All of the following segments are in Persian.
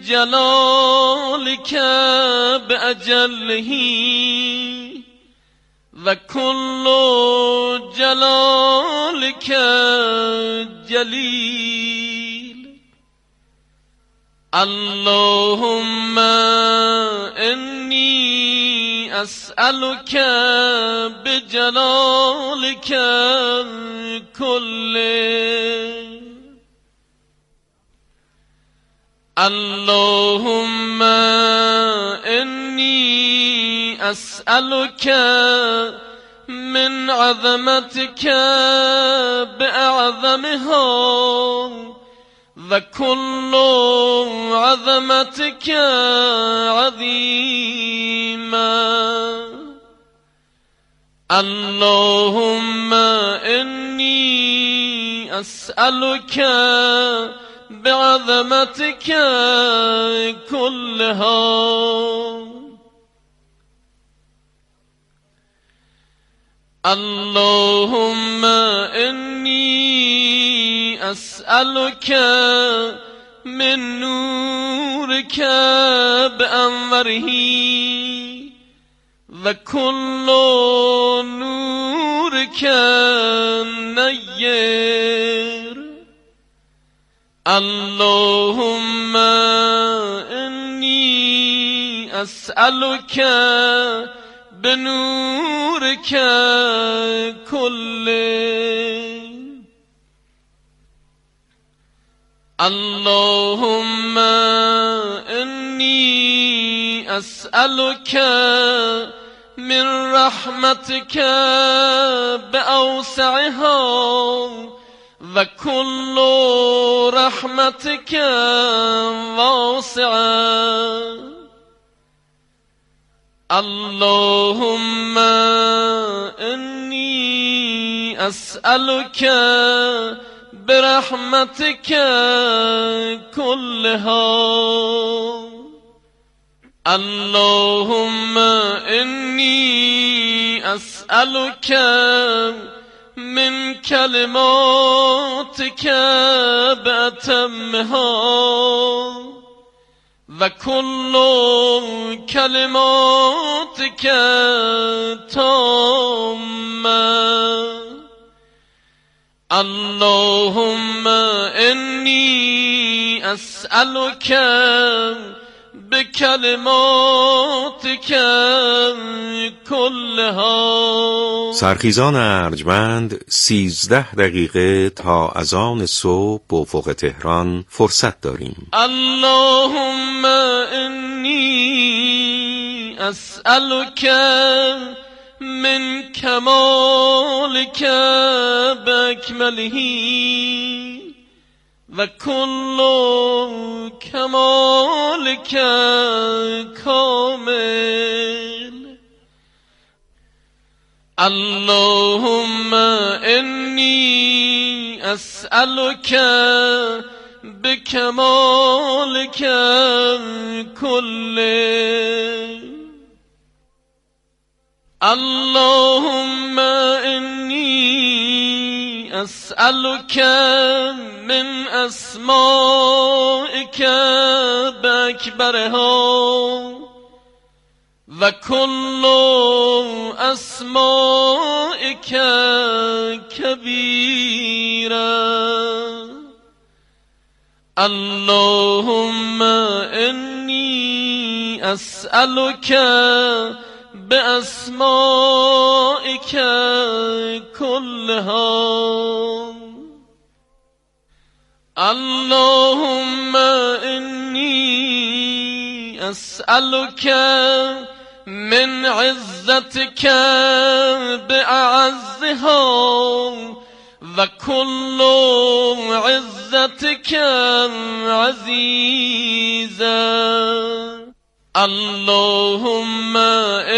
جلالك بأجله وكل جلالك جليل اللهم إني أسألك بجلالك كله اللهم إني أسألك من عظمتك بأعظمها وكل عظمتك عظيما اللهم إني أسألك بعظمتك كلها اللهم إني أسألك من نورك بأنوره وكل نورك نير اللهم إني أسألك بنورك كله اللهم إني أسألك من رحمتك بأوسعها وكل رحمتك واسعة اللهم إني أسألك برحمتك كلها اللهم إني أسألك من كلماتك بأتمها وكل كلماتك تامة اللهم إني أسألك بکلماتک کلها. سرخیزان ارجمند 13 دقیقه تا اذان صبح به افق تهران فرصت داریم. اللهم انی اسألک من کمالک باکمله و کل کمالک کامل. اللهم انی اسألک بکمالک کله. اللهم انی اسألک من اسمائک باکبرها و کل اسمائک کبیرا. اللهم انی اسألک بأسمائك كلها. اللهم إني أسألك من عزتك بأعزها وكل عزتك عزيزا. اللهم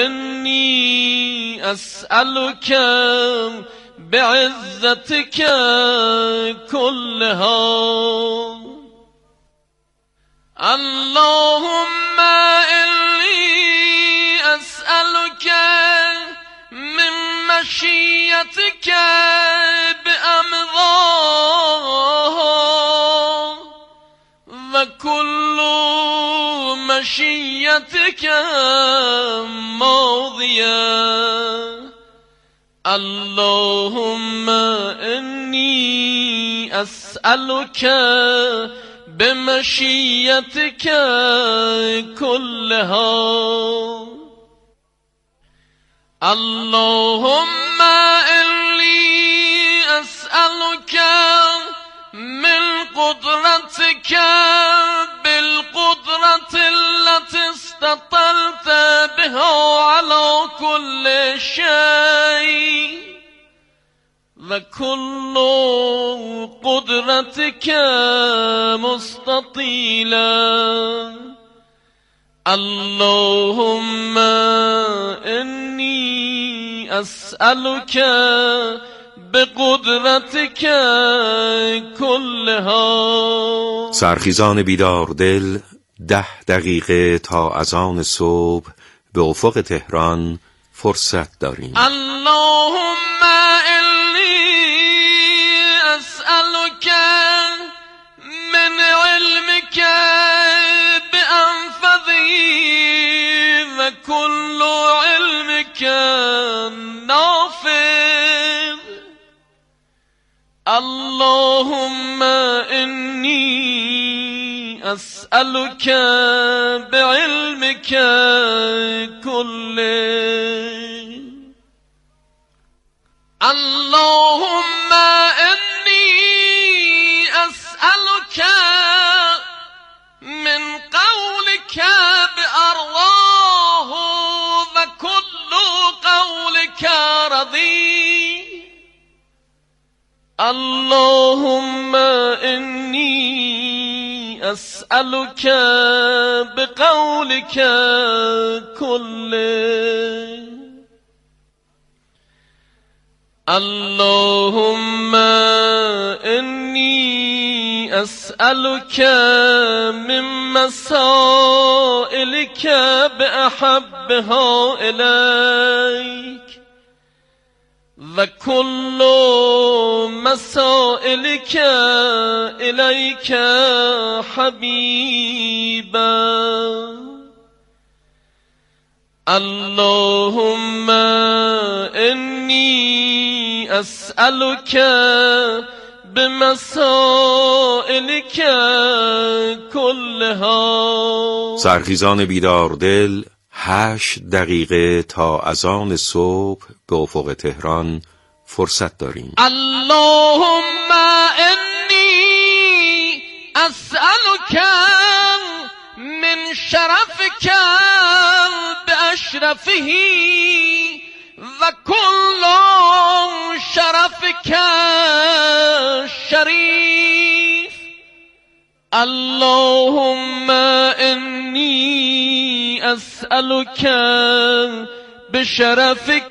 إني أسألك بعزتك كلها. اللهم إني أسألك من مشيتك بأمضاها وكل مشيتك ماضيا اللهم إني أسألك بمشيتك كلها اللهم إني أسألك من قدرتك بالقدرة التي استطلت بها على كل شيء وكل قدرتك مستطيلا اللهم إني أسألك بقدرتك كلها. سرخیزان بیدار دل 10 دقیقه تا اذان صبح به افق تهران فرصت داریم. اللهم إني أسألك من علمك بأنفذه وكل علمك نافذ اللهم إني أسألك بعلمك كله اللهم إني أسألك من قولك بأرضاه وكل قولك رضي اللهم إني أسألك بقولك كله اللهم إني أسألك من مسائلك بأحبها إليك وكل مسائلك إليك حبيبا اللهم إني أسألك بمسائلك كلها. سرخیزان بیدار دل 8 دقیقه تا اذان صبح به افق تهران فرصت داریم. اللهم إني أسألك من شرفك بأشرفه وكل شرفك شريف اللهم إني أسألك بشرفك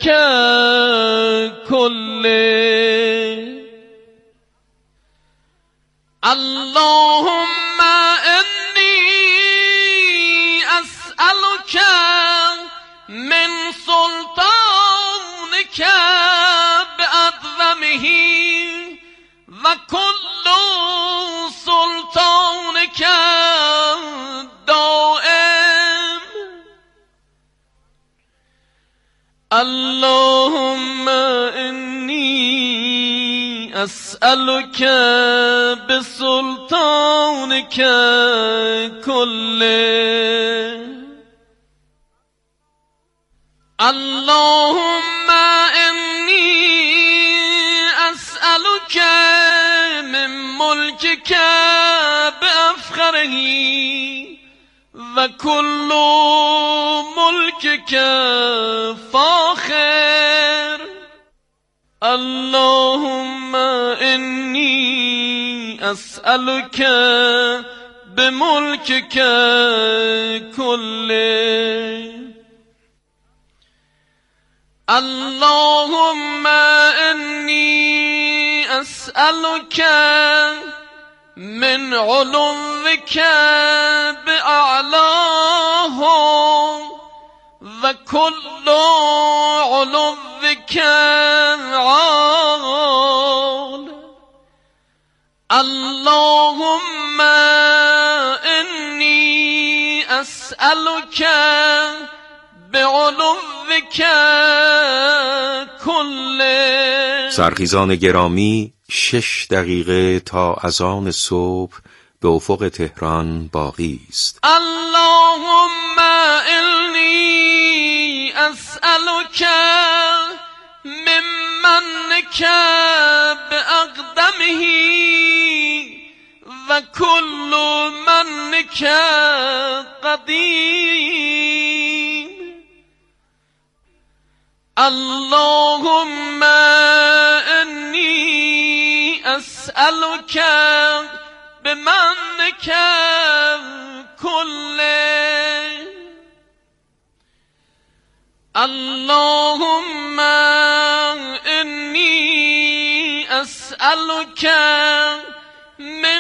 كله اللهم إني أسألك من سلطانك بأعظمه وكل سلطانك دائم اللهم إني أسألك بسلطانك كله اللهم إني أسألك من ملكك بأفخره وكل ملكك فاخر اللهم إني أسألك بملكك كله اللهم إني أسألك من علوك بأعلاه وكل علوك عال اللهم إني أسألك بعلوك كله. سرخیزان گرامی 6 دقیقه تا اذان صبح به افق تهران باقی است. اللهم إني أسألك ممنك بأقدمه و كل منك قديم. اللهم إني أسألك بمنك كله. اللهم إني أسألك من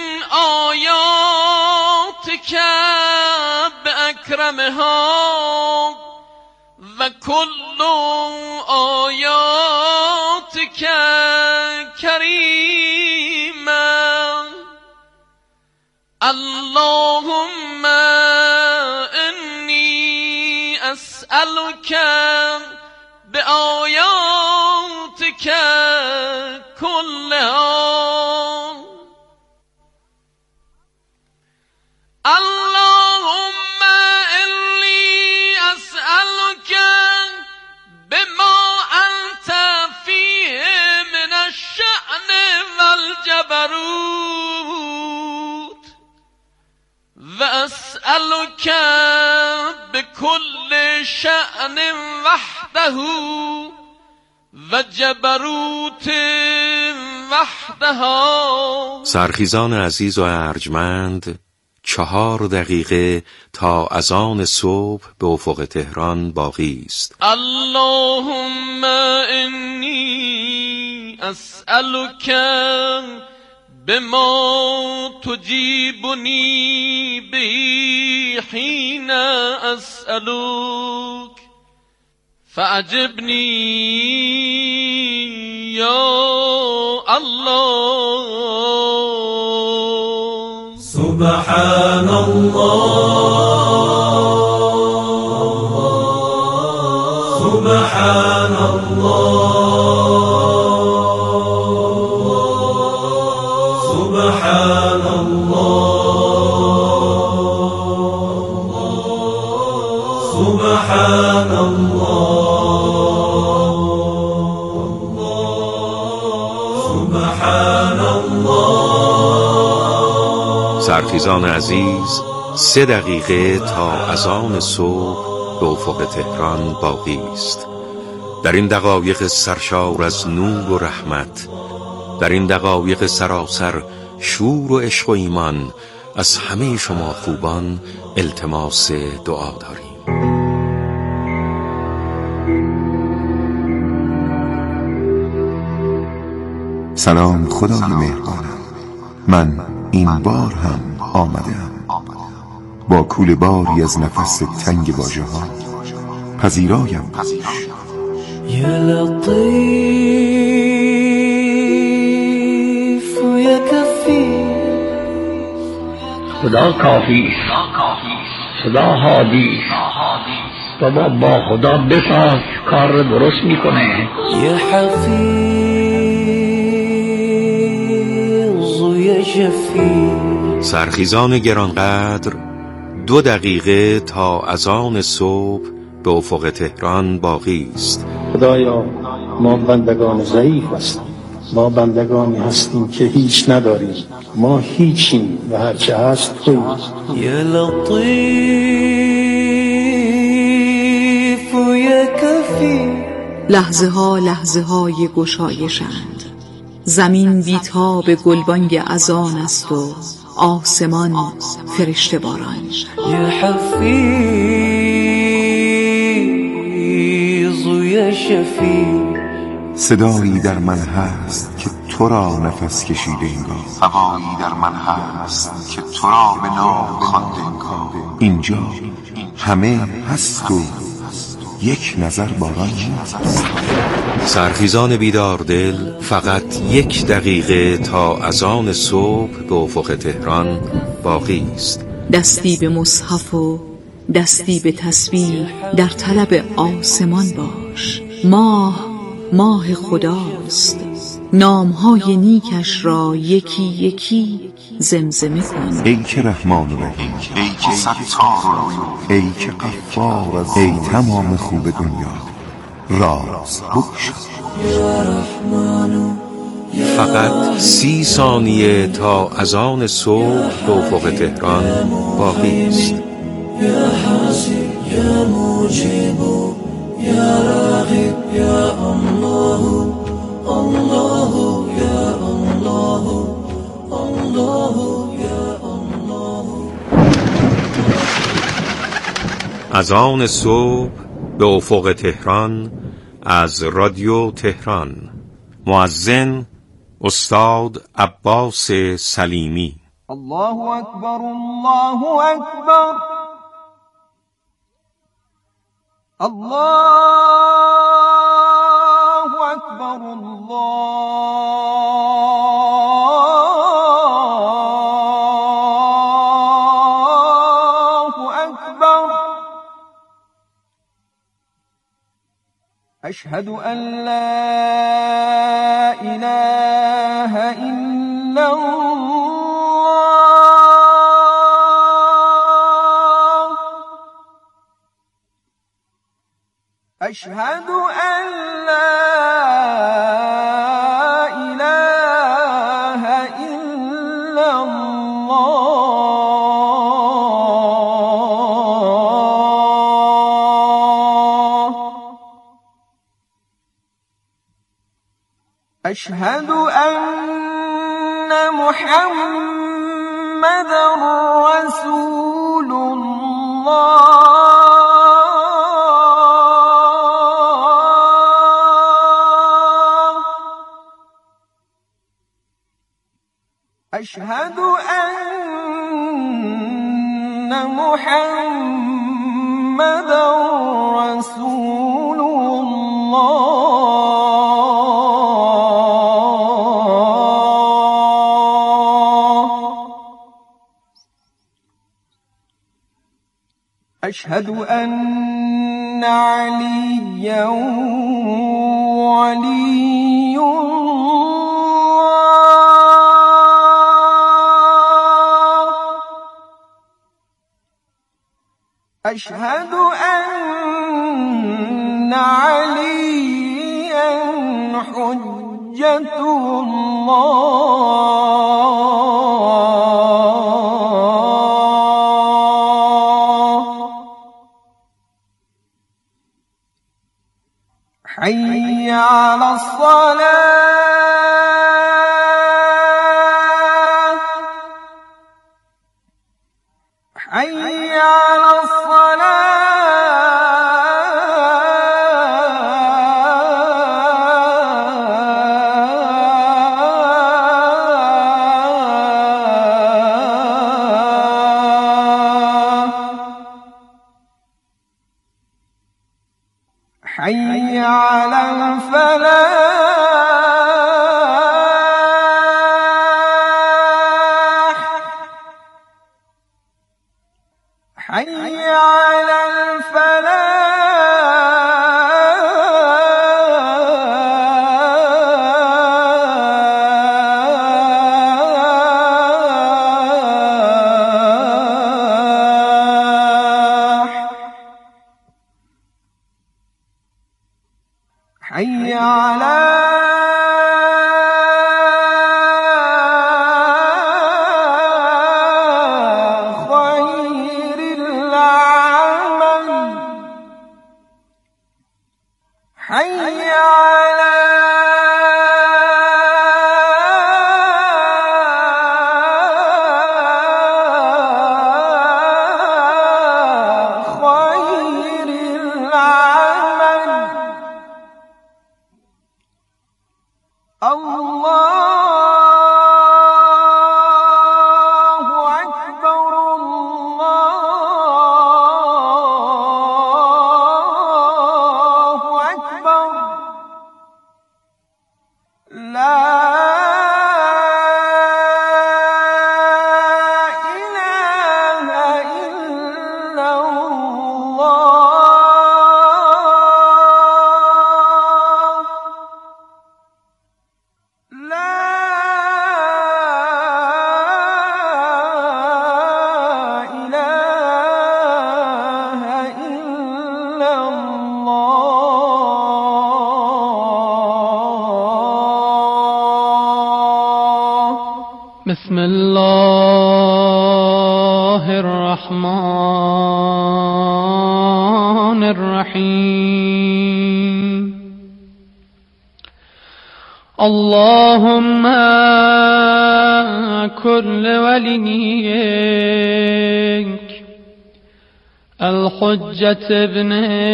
آياتك بأكرمها و كل آياتك كريما. اللهم إني أسألك بآياتك كلها. اللهم إني أسألك بما أنت فيه من الشأن والجبروت وأسألك بكل شأن وحده وجبروت وحدها. سرخیزان عزیز و ارجمند 4 دقیقه تا اذان صبح به افق تهران باقی است. اللهم إني أسألك بما تجيبني به حين أسألك فأجبني يا الله. سبحان الله سبحان الله سبحان الله سبحان الله سبحان الله. سرخیزان عزیز 3 دقیقه تا اذان صبح به افق تهران باقی است. در این دقایق سرشار از نور و رحمت، در این دقایق سراسر شور و عشق و ایمان، از همه شما خوبان التماس دعا داریم. سلام خدای مهربانم، من این بار هم آمدم با کوله باری از نفس تنگ واژه ها پذیرایم پیش. یا لطیف و یا کفی. خدا کافی است، خدا حادی است. بابا با خدا بساز کار درست میکنه. یا حفیظ و یا شفیع. سرخیزان گرانقدر 2 دقیقه تا اذان صبح به افق تهران باقی است. خدایا ما بندگان ضعیف هستیم، ما بندگانی هستیم که هیچ نداریم، ما هیچیم و هرچه هست تویی. یا لطیف و یا کفی. لحظه های گشایشند، زمین بیتاب گلبانگ اذان است و آسمان فرشته باران. یا حفیظ و یا شفیع. صدایی در من هست که تو را نفس کشیده انگار، هوایی در من هست که تو را به نام خوانده انگار. اینجا همه هست و یک نظر باران نیست. سرخیزان بیدار دل فقط 1 دقیقه تا اذان صبح به افق تهران باقی است. دستی به مصحف و دستی به تسبیح در طلب آسمان باش. ماه خداست، نامهای نیکش را یکی یکی زمزمه کن. ای که رحمان و رحیم، ای که ستار و عیوب، ای که غفار، ای تمام خوب دنیا، راز بگشا. فقط 30 ثانیه تا اذان صبح به افق تهران باقی است. يا حاسب يا مجيب يا راغب يا الله الله يا الله الله يا الله. اذان صبح به افق تهران از رادیو تهران. مؤذن استاد عباس سلیمی. الله اکبر الله اکبر الله اکبر الله اکبر. اشهد ان لا اله الا الله. اشهد ان لا اله الا الله. اشهد ان محمدا رسول الله. أشهد أن محمدا رسول الله. أشهد أن عليا ولي أشهد أن عليا حجة الله. حي على الصلاة حي على حي على الفلاح حي على الفلاح حي على خير العمل حي على خير العمل إلا الله بسم الله الرحمن الرحيم اللهم كن لوليك الحجة ابن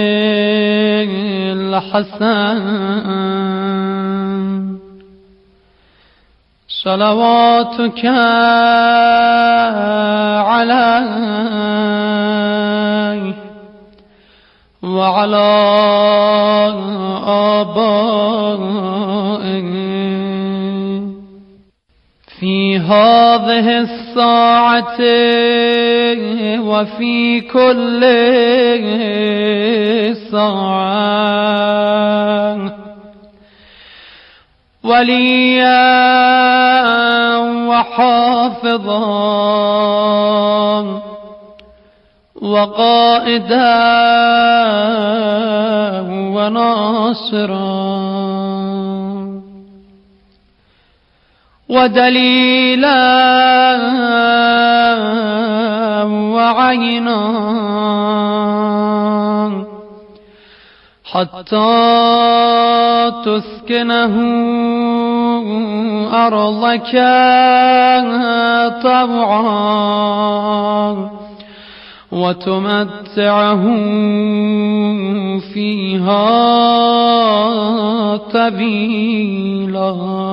الحسن صلواتك عليه وعلى آبائه في هذه الساعة وفي كل ساعة وليا وحافظا وقائدا وناصرا ودليلا وعينا حتى تسكنه أرضك طوعا وتمتعه فيها طويلا.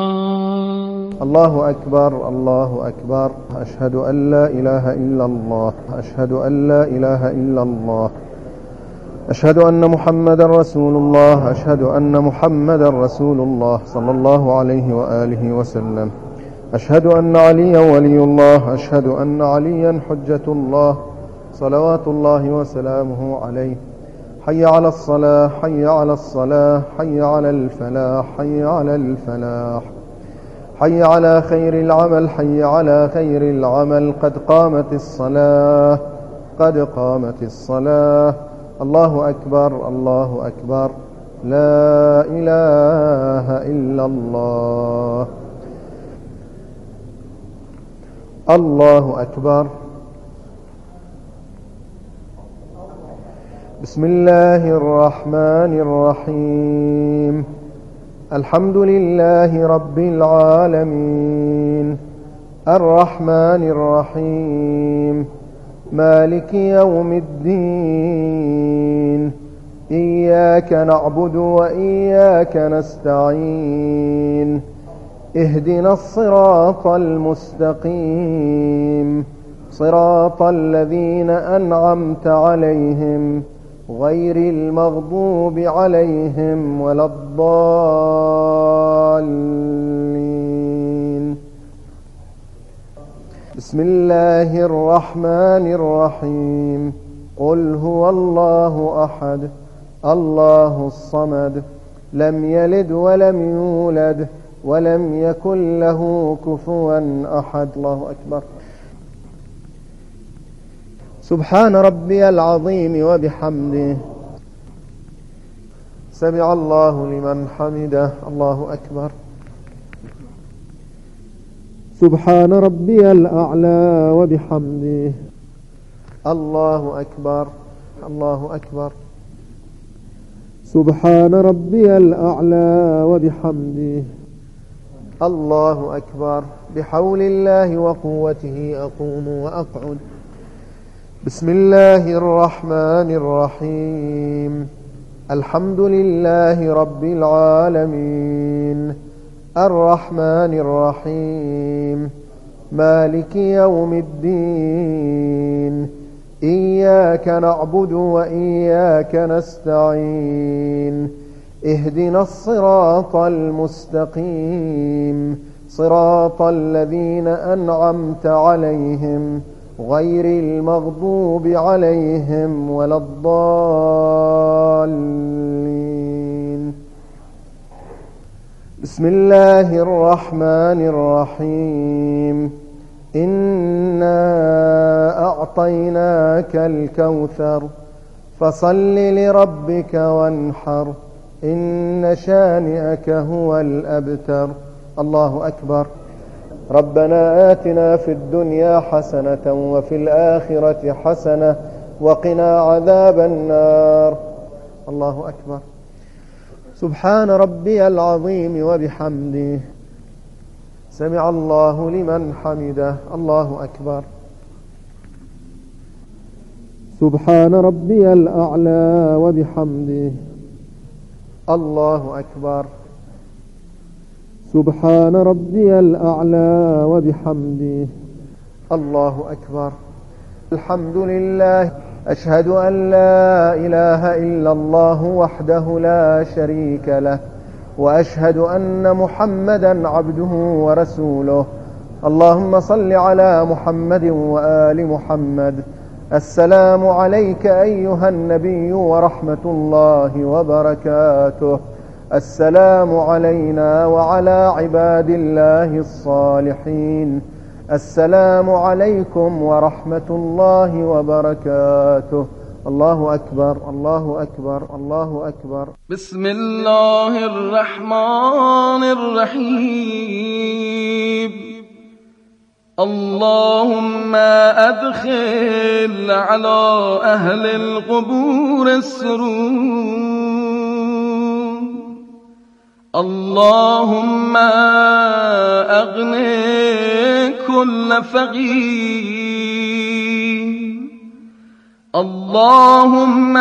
الله أكبر الله أكبر. أشهد أن لا إله إلا الله. أشهد أن لا إله إلا الله. أشهد أن محمد رسول الله. أشهد أن محمد رسول الله صلى الله عليه وآله وسلم. أشهد أن عليا ولي الله. أشهد أن عليا حجة الله صلوات الله وسلامه عليه. حي على الصلاة حي على الصلاة حي على الفلاح حي على الفلاح حي على خير العمل حي على خير العمل. قد قامت الصلاة قد قامت الصلاة. الله أكبر الله أكبر. لا إله إلا الله. الله أكبر. بسم الله الرحمن الرحيم. الحمد لله رب العالمين الرحمن الرحيم مالك يوم الدين. إياك نعبد وإياك نستعين. اهدنا الصراط المستقيم صراط الذين أنعمت عليهم غير المغضوب عليهم ولا الضالين. بسم الله الرحمن الرحيم. قل هو الله أحد الله الصمد لم يلد ولم يولد ولم يكن له كفوا أحد. الله أكبر. سبحان ربي العظيم وبحمده. سمع الله لمن حمده. الله أكبر. سبحان ربي الأعلى وبحمده. الله أكبر الله أكبر. سبحان ربي الأعلى وبحمده. الله أكبر. بحول الله وقوته أقوم وأقعد. بسم الله الرحمن الرحيم. الحمد لله رب العالمين الرحمن الرحيم مالك يوم الدين. إياك نعبد وإياك نستعين. اهدنا الصراط المستقيم صراط الذين أنعمت عليهم غير المغضوب عليهم ولا الضالين. بسم الله الرحمن الرحيم. إنا أعطيناك الكوثر فصل لربك وانحر إن شانئك هو الأبتر. الله أكبر. ربنا آتنا في الدنيا حسنة وفي الآخرة حسنة وقنا عذاب النار. الله أكبر. سبحان ربي العظيم وبحمده سمع الله لمن حمده. الله أكبر. سبحان ربي الأعلى وبحمده. الله أكبر. سبحان ربي الأعلى وبحمده. الله أكبر. الحمد لله. أشهد أن لا إله إلا الله وحده لا شريك له وأشهد أن محمدا عبده ورسوله. اللهم صل على محمد وآل محمد. السلام عليك أيها النبي ورحمة الله وبركاته. السلام علينا وعلى عباد الله الصالحين. السلام عليكم ورحمة الله وبركاته. الله أكبر. الله أكبر. الله أكبر. بسم الله الرحمن الرحيم. اللهم أدخل على أهل القبور السرور. اللهم أغني كل فقير. اللهم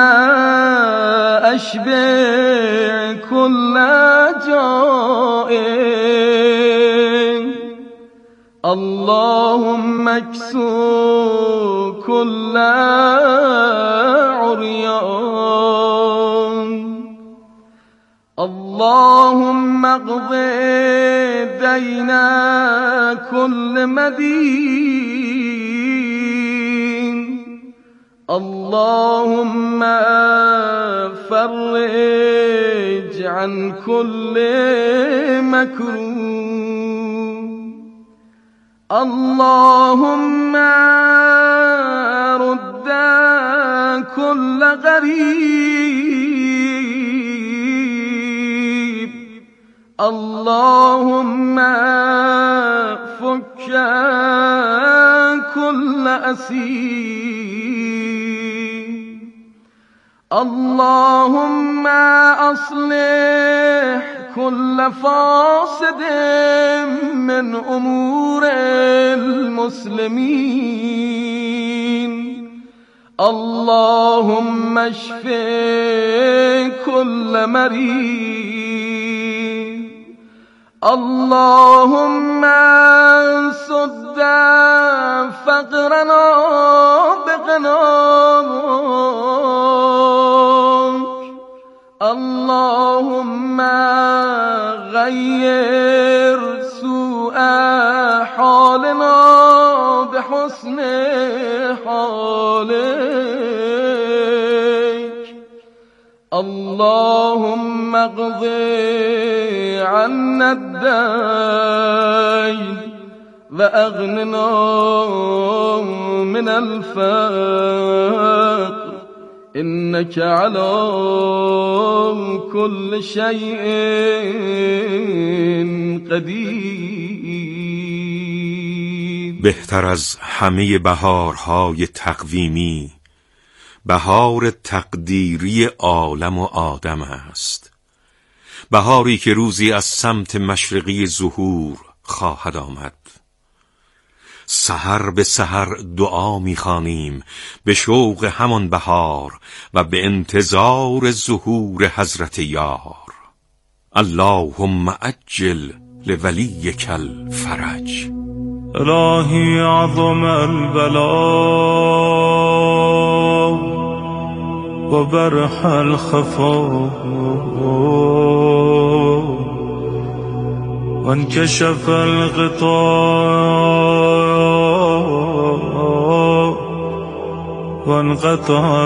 أشبع كل جائع. اللهم اكسو كل عريان. اللهم اقض دين كل مدين. اللهم فرج عن كل مكروه. اللهم رد كل غريب. اللهم فك كل أسير. اللهم أصلح كل فاسد من أمور المسلمين. اللهم اشف كل مريض. اللهم سد فقرنا بغناك. اللهم غير سوء حالنا بحسن حالك. اللهم اقض عنا الدين وأغننا من الفقر إنك على كل شيء قدیر. بهتر از همه بهارهای تقویمی بهار تقدیری عالم و آدم است. بهاری که روزی از سمت مشرقی ظهور خواهد آمد. سحر به سحر دعا می‌خوانیم به شوق همان بهار و به انتظار ظهور حضرت یار. اللهم عجل لولیک الفرج. الهی عظم البلاء و برح الخفا وانكشف الغطاء وانقطع